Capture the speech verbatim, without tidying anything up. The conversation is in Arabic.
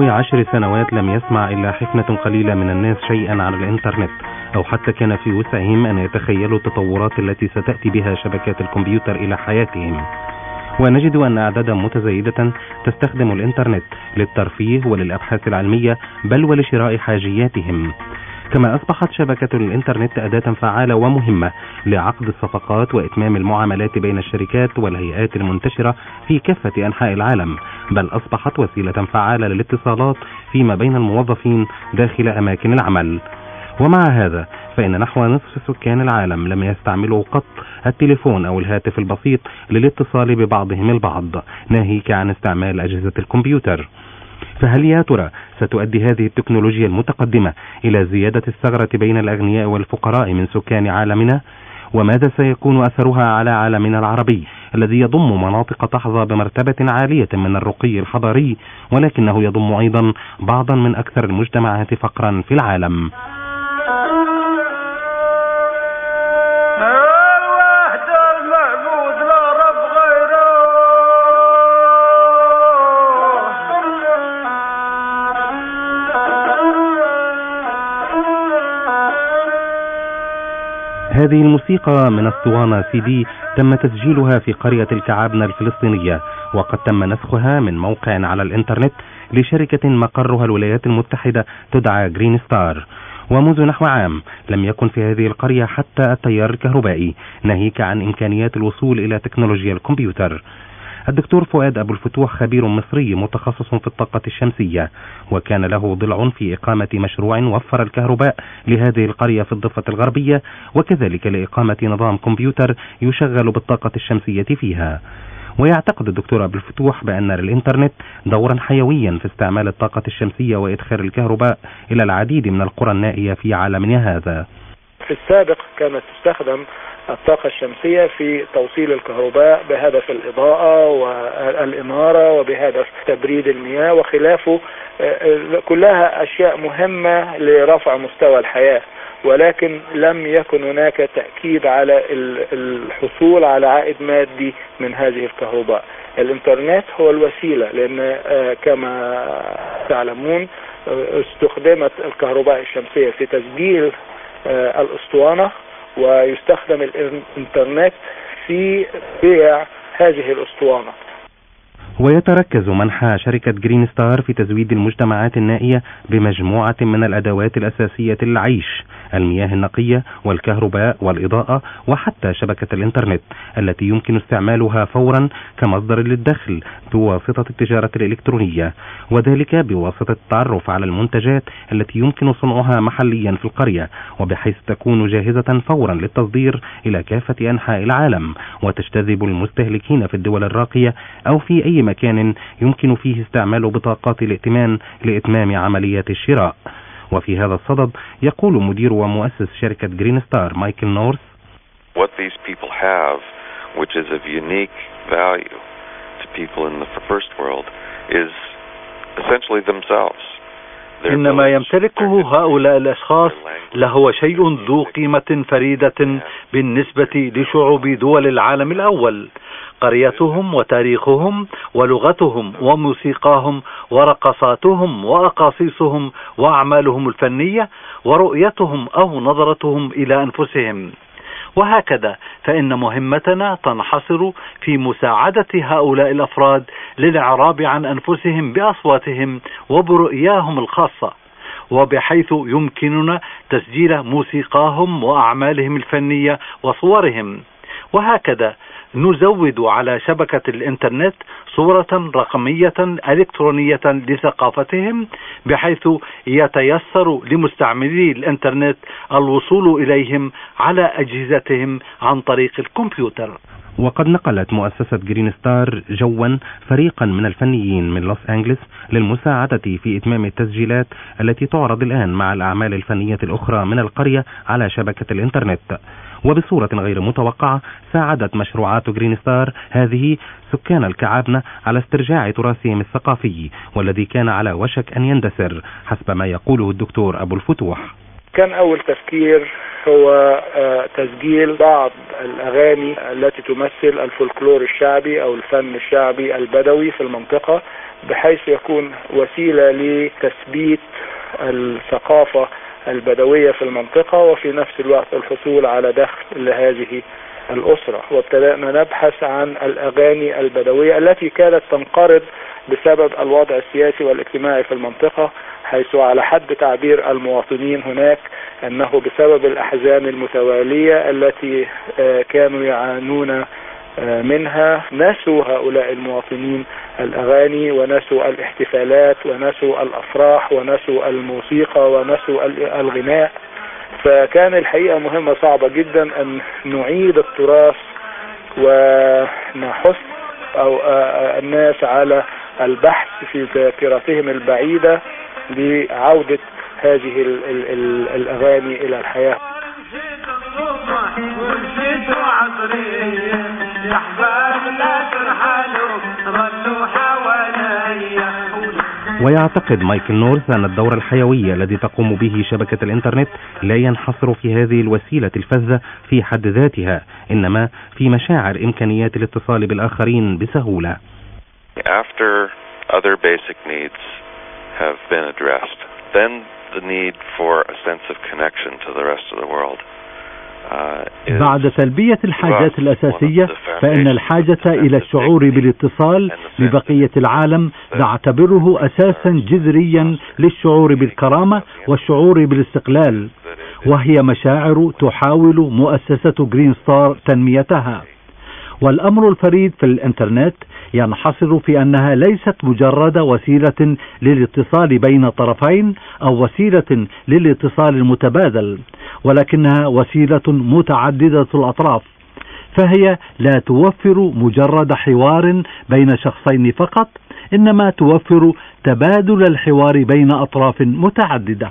طيل عشر سنوات لم يسمع إلا حفنة قليلة من الناس شيئا عن الإنترنت، أو حتى كان في وسعهم أن يتخيلوا التطورات التي ستأتي بها شبكات الكمبيوتر إلى حياتهم. ونجد أن أعدادا متزايدة تستخدم الإنترنت للترفيه وللأبحاث العلمية بل ولشراء حاجياتهم. كما أصبحت شبكة الإنترنت أداة فعالة ومهمة لعقد الصفقات وإتمام المعاملات بين الشركات والهيئات المنتشرة في كافة أنحاء العالم، بل أصبحت وسيلة فعالة للاتصالات فيما بين الموظفين داخل أماكن العمل. ومع هذا فإن نحو نصف سكان العالم لم يستعملوا قط التليفون أو الهاتف البسيط للاتصال ببعضهم البعض، ناهيك عن استعمال أجهزة الكمبيوتر. فهل يا ترى ستؤدي هذه التكنولوجيا المتقدمة إلى زيادة الثغرة بين الأغنياء والفقراء من سكان عالمنا؟ وماذا سيكون أثرها على عالمنا العربي الذي يضم مناطق تحظى بمرتبة عالية من الرقي الحضاري، ولكنه يضم أيضا بعضا من أكثر المجتمعات فقرا في العالم؟ هذه الموسيقى من اسطوانة سي دي تم تسجيلها في قرية الكعابنة الفلسطينية، وقد تم نسخها من موقع على الإنترنت لشركة مقرها الولايات المتحدة تدعى جرين ستار. ومنذ نحو عام لم يكن في هذه القرية حتى التيار الكهربائي، ناهيك عن إمكانيات الوصول إلى تكنولوجيا الكمبيوتر. الدكتور فؤاد أبو الفتوح خبير مصري متخصص في الطاقة الشمسية، وكان له ضلع في إقامة مشروع وفر الكهرباء لهذه القرية في الضفة الغربية، وكذلك لإقامة نظام كمبيوتر يشغل بالطاقة الشمسية فيها. ويعتقد الدكتور أبو الفتوح بأن للإنترنت دورا حيويا في استعمال الطاقة الشمسية وإدخال الكهرباء إلى العديد من القرى النائية في عالمنا هذا. في السابق كانت تستخدم الطاقة الشمسية في توصيل الكهرباء بهدف الإضاءة والإنارة وبهدف تبريد المياه وخلافه، كلها أشياء مهمة لرفع مستوى الحياة، ولكن لم يكن هناك تأكيد على الحصول على عائد مادي من هذه الكهرباء. الإنترنت هو الوسيلة، لأن كما تعلمون استخدمت الكهرباء الشمسية في تسجيل الأسطوانة، ويستخدم الإنترنت في بيع هذه الأسطوانة. ويتركز منحى شركة جرين ستار في تزويد المجتمعات النائية بمجموعة من الأدوات الأساسية للعيش: المياه النقية والكهرباء والإضاءة وحتى شبكة الإنترنت التي يمكن استعمالها فورا كمصدر للدخل بواسطة التجارة الإلكترونية، وذلك بواسطة التعرف على المنتجات التي يمكن صنعها محليا في القرية، وبحيث تكون جاهزة فورا للتصدير إلى كافة أنحاء العالم، وتجتذب المستهلكين في الدول الراقية أو في أي مكان يمكن فيه استعمال بطاقات الائتمان لإتمام عمليات الشراء. وفي هذا الصدد يقول مدير ومؤسس شركة جرين ستار مايكل نورث: What these people have, which is of unique value to people in the first world, is essentially themselves. إن ما يمتلكه هؤلاء الأشخاص لهو شيء ذو قيمة فريدة بالنسبة لشعوب دول العالم الأول: قريتهم وتاريخهم ولغتهم وموسيقاهم ورقصاتهم وأقاصيصهم وأعمالهم الفنية ورؤيتهم أو نظرتهم إلى أنفسهم. وهكذا فإن مهمتنا تنحصر في مساعدة هؤلاء الأفراد للإعراب عن أنفسهم بأصواتهم وبرؤياهم الخاصة، وبحيث يمكننا تسجيل موسيقاهم وأعمالهم الفنية وصورهم. وهكذا نزود على شبكة الإنترنت صورة رقمية إلكترونية لثقافتهم، بحيث يتيسر لمستعملي الإنترنت الوصول إليهم على أجهزتهم عن طريق الكمبيوتر. وقد نقلت مؤسسة جرين ستار جوا فريقا من الفنيين من لوس أنجلس للمساعدة في إتمام التسجيلات التي تعرض الآن مع الأعمال الفنية الأخرى من القرية على شبكة الإنترنت. وبصورة غير متوقعة ساعدت مشروعات جرين ستار هذه سكان الكعابنة على استرجاع تراثهم الثقافي والذي كان على وشك أن يندثر حسب ما يقوله الدكتور أبو الفتوح. كان أول تفكير هو تسجيل بعض الأغاني التي تمثل الفولكلور الشعبي أو الفن الشعبي البدوي في المنطقة، بحيث يكون وسيلة لتثبيت الثقافة البدوية في المنطقة، وفي نفس الوقت الحصول على دخل لهذه الأسرة. وابتدأنا نبحث عن الأغاني البدوية التي كانت تنقرض بسبب الوضع السياسي والاجتماعي في المنطقة، حيث على حد تعبير المواطنين هناك أنه بسبب الأحزان المتوالية التي كانوا يعانون منها نسوا هؤلاء المواطنين الأغاني، ونسوا الاحتفالات، ونسوا الأفراح، ونسوا الموسيقى، ونسوا الغناء. فكان الحقيقة مهمة صعبة جدا أن نعيد التراث ونحث أو الناس على البحث في ذاكرتهم البعيدة لعودة هذه ال ال ال الأغاني إلى الحياة. ويعتقد مايكل نورث أن الدور الحيوي الذي تقوم به شبكة الإنترنت لا ينحصر في هذه الوسيلة الفذة في حد ذاتها، إنما في مشاعر إمكانيات الاتصال بالآخرين بسهولة. After other basic needs have been addressed, then the need for a sense of connection to the rest of the world. بعد تلبية الحاجات الأساسية، فإن الحاجة إلى الشعور بالاتصال ببقية العالم نعتبره أساسا جذريا للشعور بالكرامة والشعور بالاستقلال، وهي مشاعر تحاول مؤسسة جرين ستار تنميتها. والأمر الفريد في الإنترنت ينحصر في أنها ليست مجرد وسيلة للاتصال بين طرفين أو وسيلة للاتصال المتبادل، ولكنها وسيلة متعددة الأطراف، فهي لا توفر مجرد حوار بين شخصين فقط، إنما توفر تبادل الحوار بين أطراف متعددة.